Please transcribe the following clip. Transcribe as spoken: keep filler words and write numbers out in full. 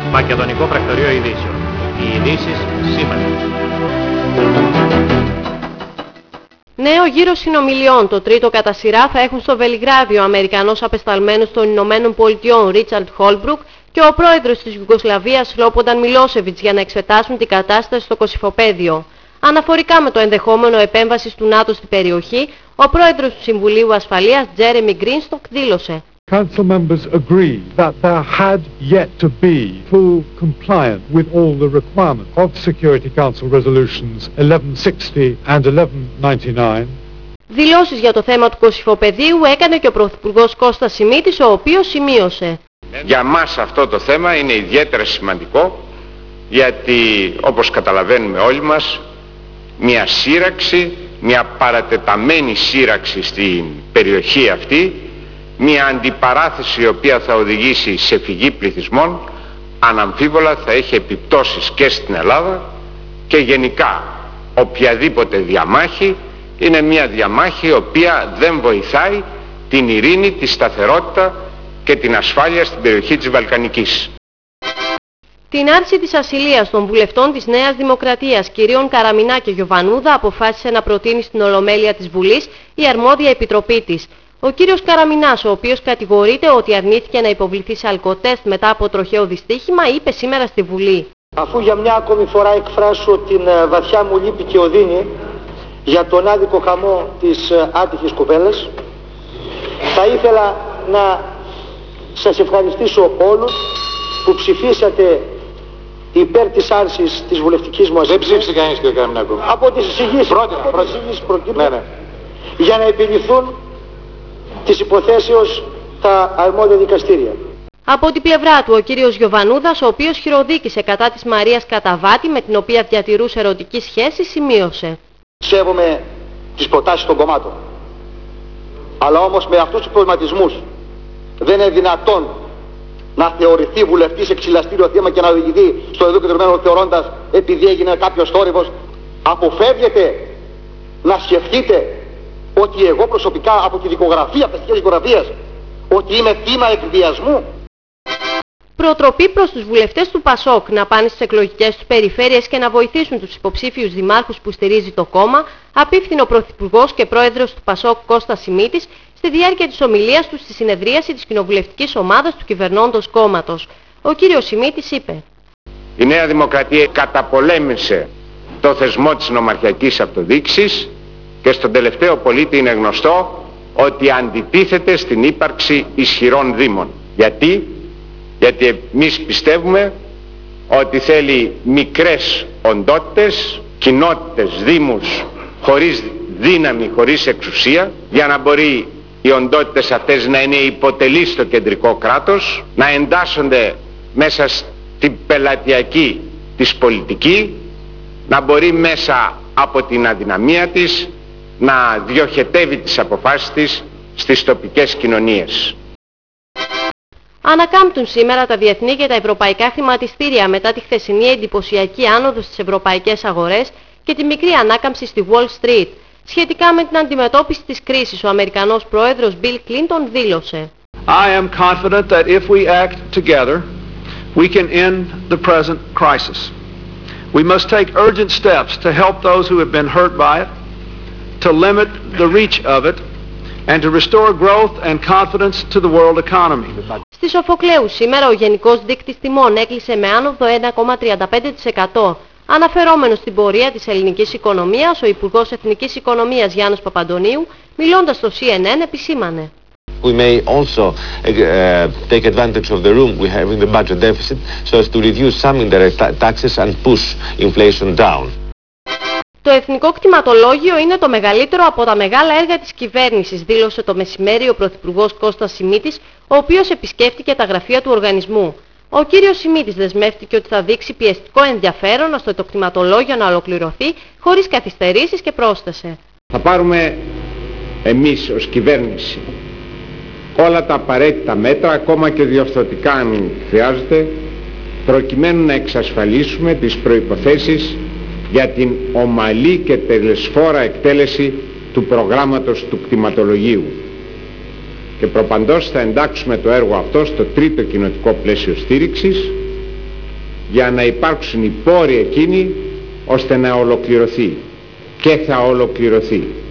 Μακεδονικό Πρακτορείο Ειδήσεων. Οι ειδήσεις σήμερα. Νέο γύρο συνομιλιών, το τρίτο κατά σειρά, θα έχουν στο Βελιγράδι ο Αμερικανός απεσταλμένος των Ηνωμένων Πολιτειών Ρίτσαρντ Χόλμπρουκ και ο πρόεδρος της Ιουγκοσλαβίας Σλόπονταν Μιλόσεβιτς για να εξετάσουν την κατάσταση στο Κωσυφοπαίδιο. Αναφορικά με το ενδεχόμενο επέμβασης του ΝΑΤΟ στην περιοχή, ο πρόεδρος του Συμβουλίου Ασφαλείας Τζέρεμι Γκρίνστοκ δήλωσε: Council members agree that there had yet to be full compliance with all the requirements of Security Council resolutions eleven sixty and eleven ninety-nine. Δηλώσεις για το θέμα του Κωσυφοπεδίου έκανε και ο Πρωθυπουργός Κώστας Σιμίτης, ο οποίος σημείωσε: Για μας αυτό το θέμα είναι ιδιαίτερα σημαντικό, γιατί όπως καταλαβαίνουμε όλοι μας, μια σύραξη, μια παρατεταμένη σύραξη στην περιοχή αυτή, μια αντιπαράθεση η οποία θα οδηγήσει σε φυγή πληθυσμών, αναμφίβολα θα έχει επιπτώσεις και στην Ελλάδα και γενικά οποιαδήποτε διαμάχη είναι μια διαμάχη η οποία δεν βοηθάει την ειρήνη, τη σταθερότητα και την ασφάλεια στην περιοχή της Βαλκανικής. Την άρση της ασυλίας των βουλευτών της Νέας Δημοκρατίας, κυρίων Καραμινά και Γιοβανούδα, αποφάσισε να προτείνει στην Ολομέλεια της Βουλής η αρμόδια επιτροπή της. Ο κύριος Καραμινάς, ο οποίος κατηγορείται ότι αρνήθηκε να υποβληθεί σε αλκοτέστ μετά από τροχαίο δυστύχημα, είπε σήμερα στη Βουλή: Αφού για μια ακόμη φορά εκφράσω την βαθιά μου λύπη και οδύνη για τον άδικο χαμό της άτυχης κοπέλας, θα ήθελα να σας ευχαριστήσω όλους που ψηφίσατε υπέρ της άρσης της βουλευτικής μου ασυλίας. Δεν ψήφισε κανείς, κύριε Καραμινάκο. Από τις εισηγήσεις προκύπτουν, ναι, ναι. για να επιληθούν της υποθέσεως τα αρμόδια δικαστήρια. Από την πλευρά του, ο κύριος Γιοβανούδας, ο οποίος χειροδίκησε κατά της Μαρίας Καταβάτη, με την οποία διατηρούσε ερωτική σχέση, σημείωσε: Σέβομαι τις προτάσεις των κομμάτων. Αλλά όμως με αυτούς τους προβληματισμούς δεν είναι δυνατόν να θεωρηθεί βουλευτής εξυλαστήριο θύμα και να οδηγηθεί στο εδώ κεντρωμένο θεωρώντας επειδή έγινε κάποιος θόρυβος. Αποφεύγετε να σκεφτείτε ότι εγώ προσωπικά από τη δικογραφία, από τα στοιχεία δικογραφίας, ότι είμαι θύμα εκβιασμού. Προτροπή προς τους βουλευτές του ΠΑΣΟΚ να πάνε στις εκλογικές τους περιφέρειες και να βοηθήσουν τους υποψήφιους δημάρχους που στηρίζει το κόμμα, απίφθηνε ο Πρωθυπουργός και Πρόεδρος του ΠΑΣΟΚ Κώστας Σιμίτης στη διάρκεια της ομιλίας του στη συνεδρίαση της κοινοβουλευτικής ομάδας του κυβερνώντος κόμματος. Ο κύριος Σιμίτης είπε: Η Νέα Δημοκρατία καταπολέμησε το θεσμό της νομαρχιακής αυτοδιοίκησης και στον τελευταίο πολίτη είναι γνωστό ότι αντιτίθεται στην ύπαρξη ισχυρών δήμων. Γιατί? Γιατί εμείς πιστεύουμε ότι θέλει μικρές οντότητες, κοινότητες, δήμους χωρίς δύναμη, χωρίς εξουσία, για να μπορεί οι οντότητες αυτές να είναι υποτελείς στο κεντρικό κράτος, να εντάσσονται μέσα στην πελατειακή της πολιτική, να μπορεί μέσα από την αδυναμία της να διοχετεύει τις αποφάσεις της στις τοπικές κοινωνίες. Ανακάμπτουν σήμερα τα διεθνή και τα ευρωπαϊκά χρηματιστήρια μετά τη χθεσινή εντυπωσιακή άνοδο στις ευρωπαϊκές αγορές και τη μικρή ανάκαμψη στη Wall Street. Σχετικά με την αντιμετώπιση της κρίσης, ο Αμερικανός πρόεδρος Bill Clinton δήλωσε: I am confident that if we act together, we can end the present crisis. We must take urgent steps to help those who have been hurt by it, to limit the reach of it, and to restore growth and confidence to the world economy. Στη Σοφοκλέου σήμερα ο Γενικός Δείκτης Τιμών έκλεισε με άνοδο ένα κόμμα τριάντα πέντε τοις εκατό. Αναφερόμενος στην πορεία της ελληνικής οικονομίας, ο Υπουργός Εθνικής Οικονομίας Γιάννος Παπαντονίου, μιλώντας στο σι εν εν, επισήμανε: We may also uh, take advantage of the room we have in the budget deficit so as to reduce some indirect taxes and push inflation down. Το Εθνικό Κτηματολόγιο είναι το μεγαλύτερο από τα μεγάλα έργα της κυβέρνησης, δήλωσε το μεσημέρι ο Πρωθυπουργός Κώστας Σιμίτης, ο οποίος επισκέφτηκε τα γραφεία του οργανισμού. Ο κύριος Σιμίτης δεσμεύτηκε ότι θα δείξει πιεστικό ενδιαφέρον ώστε το κτηματολόγιο να ολοκληρωθεί χωρίς καθυστερήσεις και πρόσθεσε: Θα πάρουμε εμείς ως κυβέρνηση όλα τα απαραίτητα μέτρα, ακόμα και διορθωτικά αν χρειάζεται, προκειμένου να εξασφαλίσουμε τις προϋποθέσεις για την ομαλή και τελεσφόρα εκτέλεση του προγράμματος του κτηματολογίου. Και προπαντός θα εντάξουμε το έργο αυτό στο τρίτο κοινοτικό πλαίσιο στήριξης, για να υπάρξουν οι πόροι εκείνοι ώστε να ολοκληρωθεί και θα ολοκληρωθεί.